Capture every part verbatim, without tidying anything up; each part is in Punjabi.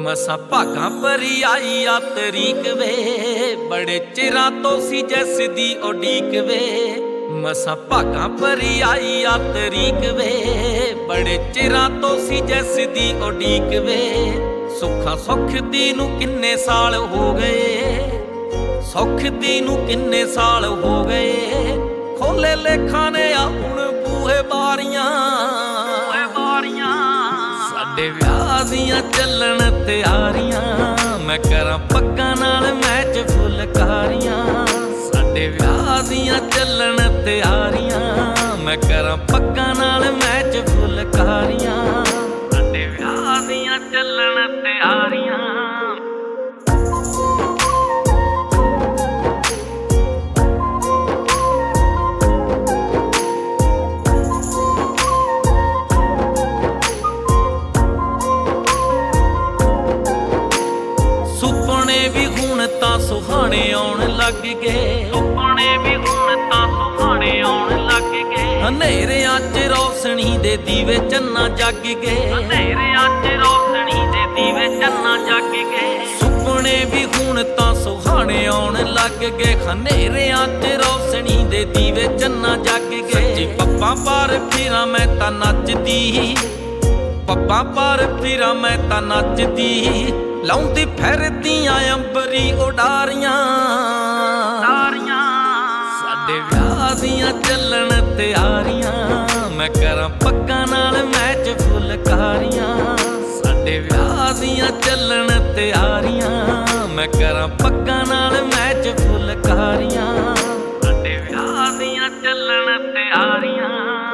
ਮਸਾਂ ਭਾਗਾਂ ਭਰੀ ਆਈ ਆ ਤਰੀਕ ਵੇ, ਬੜੇ ਚਿਰਾਂ ਤੋਂ ਸੀ ਜਿਸ ਦੀ ਉਡੀਕ ਵੇ। ਮਸਾਂ ਭਾਗਾਂ ਭਰੀ ਆਈ ਆ ਤਰੀਕ ਵੇ, ਬੜੇ ਚਿਰਾਂ ਤੋਂ ਸੀ ਜਿਸ ਦੀ ਉਡੀਕ ਵੇ। ਸੁੱਖਾਂ ਸੁੱਖ ਦੀ ਨੂੰ ਕਿੰਨੇ ਸਾਲ ਹੋ ਗਏ, ਸੁੱਖ ਦੀ ਨੂੰ ਕਿੰਨੇ ਸਾਲ ਹੋ ਗਏ। ਖੋਲੇ ਲੇਖਾਂ ਨੇ ਆ ਹੁਣ ਬੂਹੇ ਬਾਰੀਆਂ, ਸਾਡੇ ਵਿਆਹ ਦੀਆਂ ਚੱਲਣ ਤਿਆਰੀਆਂ। ਮੈਂ ਕਰਾਂ ਪੱਗਾਂ ਨਾਲ ਮੈਚ ਫੁਲਕਾਰੀਆਂ, ਸਾਡੇ ਵਿਆਹ ਦੀਆਂ ਚੱਲਣ ਤਿਆਰੀਆਂ। ਮੈਂ ਕਰਾਂ ਪੱਗਾਂ ਨਾਲ ਮੈਚ ਫੁਲਕਾਰੀਆਂ, ਸਾਡੇ ਵਿਆਹ ਦੀਆਂ ਚੱਲਣ ਤਿਆਰੀਆਂ। ਸੁਪਨੇ ਵੀ ਹੁਣ ਤਾਂ ਸੁਹਾਣੇ ਆਉਣ ਲੱਗ ਗਏ, ਸੁਪਨੇ ਵੀ ਹੁਣ ਤਾਂ ਸੁਹਾਣੇ ਆਉਣ ਲੱਗ ਗਏ। ਹਨੇਰਿਆਂ 'ਚ ਰੌਸ਼ਨੀ ਦੇ ਦੀਵੇ ਚੰਨਾ ਜਗ ਗਏ, ਹਨੇਰਿਆਂ 'ਚ ਰੌਸ਼ਨੀ ਦੇ ਦੀਵੇ ਚੰਨਾ ਜਗ ਗਏ। ਸੁਪਨੇ ਵੀ ਹੁਣ ਤਾਂ ਸੁਹਾਣੇ ਆਉਣ ਲੱਗ ਗਏ, ਹਨੇਰਿਆਂ 'ਚ ਰੌਸ਼ਨੀ ਦੇ ਦੀਵੇ ਚੰਨਾ ਜਗ ਗਏ। ਸੱਚੀ ਪੱਪਾਂ ਪਾਰ ਫਿਰਾਂ ਮੈਂ ਤਾਂ ਨੱਚਦੀ, ਪੱਪਾ ਪਰ ਫਿਰਾਂ ਮੈਂ ਤਾਂ ਨੱਚਦੀ। ਲਾਉਂਦੀ ਫਿਰਦੀਆਂ ਅੰਬਰੀ ਉਡਾਰੀਆਂ, ਸਾਡੇ ਵਿਆਹ ਦੀਆਂ ਚੱਲਣ ਤਿਆਰੀਆਂ। ਮੈਂ ਕਰਾਂ ਪੱਗਾਂ ਨਾਲ ਮੈਚ ਫੁਲਕਾਰੀਆਂ, ਸਾਡੇ ਵਿਆਹ ਦੀਆਂ ਚੱਲਣ ਤਿਆਰੀਆਂ। ਮੈਂ ਕਰਾਂ ਪੱਗਾਂ ਨਾਲ ਮੈਚ ਫੁਲਕਾਰੀਆਂ, ਸਾਡੇ ਵਿਆਹ ਦੀਆਂ ਚੱਲਣ ਤਿਆਰੀਆਂ।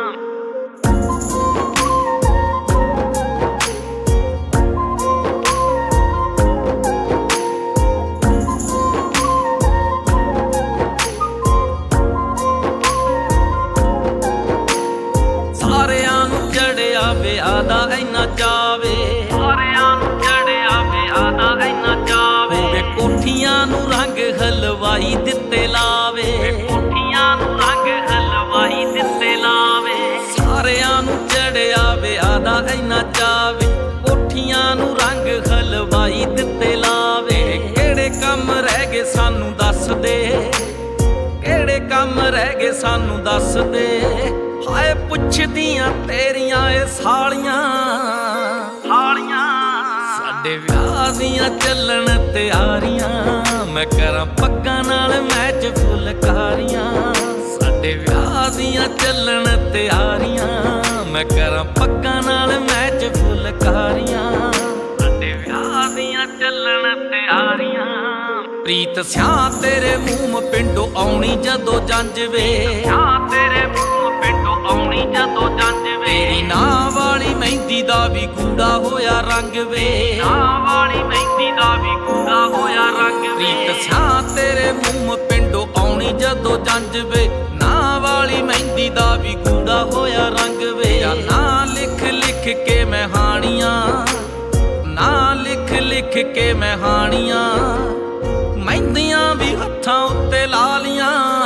ਸਾਰਿਆਂ ਨੂੰ ਚੜਿਆ ਵਿਆਹ ਦਾ ਇੰਨਾ ਚਾਵੇ, ਸਾਰਿਆਂ ਨੂੰ ਚੜਿਆ ਵਿਆਹ ਦਾ ਇੰਨਾ ਚਾਵੇ। ਵੇ ਕੋਠੀਆਂ ਨੂੰ ਰੰਗ ਹਲਵਾਈ ਦਿੱਤੇ ਲਾਵੇ, ਕੋਠੀਆਂ ਨੂੰ ਰੰਗ ਹਲਵਾਈ ਦਿੱਤੇ ਲਾਵੇ। ਸਾਰਿਆਂ ਨੂੰ ਚੜਿਆ ਵਿਆਹ ਦਾ ਇੰਨਾ ਚਾਵੇ, ਕੋਠੀਆਂ ਨੂੰ ਰੰਗ ਹਲਵਾਈ ਦਿੱਤੇ ਲਾਵੇ। ਕਿਹੜੇ ਕੰਮ ਰਹਿ ਗਏ ਸਾਨੂੰ ਦੱਸ ਦੇ, ਕਿਹੜੇ ਕੰਮ ਰਹਿ ਗਏ ਸਾਨੂੰ ਦੱਸ ਦੇ। ਹਾਏ ਪੁੱਛਦੀਆਂ ਤੇਰੀਆਂ ਏ ਸਾਲੀਆਂ, ਸਾਲੀਆਂ ਸਾਡੇ ਵਿਆਹ ਦੀਆਂ ਚੱਲਣ ਤਿਆਰੀਆਂ। ਮੈਂ ਕਰਾਂ ਪੱਗਾਂ ਨਾਲ ਮੈਚ ਫੁਲਕਾਰੀਆਂ, ਸਾਡੇ ਵਿਆਹ ਦੀਆਂ ਚੱਲਣ ਤਿਆਰੀਆਂ। ਮੈਂ ਕਰਾਂ ਪੱਗਾਂ ਨਾਲ ਮੈਚ ਫੁਲਕਾਰੀਆਂ, ਸਾਡੇ ਵਿਆਹ ਦੀਆਂ ਚੱਲਣ ਤਿਆਰੀਆਂ। ਪ੍ਰੀਤ ਸਿਆਂ ਤੇਰੇ ਮੂੰਹ ਪਿੰਡੋਂ ਆਉਣੀ ਜਦੋਂ ਜੰਜ ਵੇ, ਸਿਆਂ ਤੇਰੇ ਮੂੰਹ ਪਿੰਡੋਂ ਆਉਣੀ ਜਦੋਂ ਜੰਜ ਵੇ। ਤੇਰੀ ਨਾਂ ਵਾਲੀ ਮਹਿੰਦੀ ਦਾ ਵੀ ਗੂੜਾ ਹੋਇਆ ਰੰਗ ਵੇ, ਨਾਂ ਵਾਲੀ ਮਹਿੰਦੀ ਦਾ ਵੀ ਗੂੜਾ ਹੋਇਆ ਰੰਗ ਵੇ। ਪ੍ਰੀਤ ਸਿਆਂ ਤੇਰੇ ਮੂੰਹ ਪਿੰਡੋਂ ਆਉਣੀ ਜਦੋਂ ਜੰਜ ਵੇ, ਨਾਂ ਵਾਲੀ ਮਹਿੰਦੀ ਦਾ ਵੀ ਗੂੜਾ ਹੋਇਆ ਰੰਗ ਵੇ। ਨਾਂ ਲਿਖ ਲਿਖ ਕੇ ਮੈਂ ਹਾਣੀਆਂ, ਨਾਂ ਲਿਖ ਲਿਖ ਕੇ ਮੈਂ ਹਾਣੀਆਂ। ਮਹਿੰਦੀਆਂ ਵੀ ਹੱਥਾਂ ਉੱਤੇ ਲਾ ਲੀਆਂ,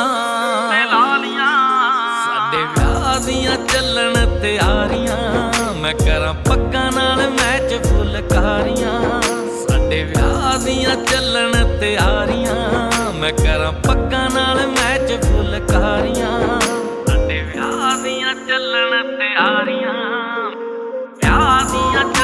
ਲਾ ਲੀਆਂ ਸਾਡੇ ਵਿਆਹ ਦੀਆਂ ਚੱਲਣ ਤਿਆਰੀਆਂ। ਮੈਂ ਕਰਾਂ ਪੱਗਾਂ ਨਾਲ ਮੈਚ ਫੁਲਕਾਰੀਆਂ, ਸਾਡੇ ਵਿਆਹ ਦੀਆਂ ਚੱਲਣ ਤਿਆਰੀਆਂ। ਮੈਂ ਕਰਾਂ ਪੱਗਾਂ ਨਾਲ ਮੈਚ ਫੁਲਕਾਰੀਆਂ, ਸਾਡੇ ਵਿਆਹ ਦੀਆਂ ਚੱਲਣ ਤਿਆਰੀਆਂ, ਵਿਆਹ ਦੀਆਂ